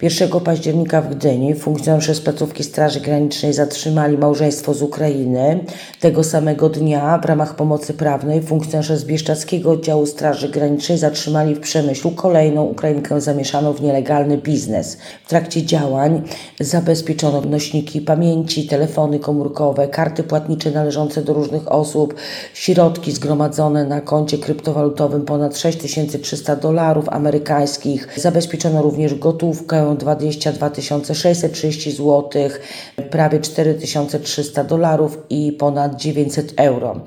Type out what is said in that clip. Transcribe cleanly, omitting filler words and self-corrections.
1 października w Gdyni funkcjonariusze z placówki Straży Granicznej zatrzymali małżeństwo z Ukrainy. Tego samego dnia w ramach pomocy prawnej funkcjonariusze z Bieszczadzkiego Oddziału Straży Granicznej zatrzymali w Przemyślu kolejną Ukrainkę zamieszaną w nielegalny biznes. W trakcie działań zabezpieczono nośniki pamięci, telefony komórkowe, karty płatnicze należące do różnych osób, środki zgromadzone na koncie kryptowalutowym ponad $6300 amerykańskich. Zabezpieczono również gotówkę 22 630 zł, prawie $4300 i ponad 900 euro.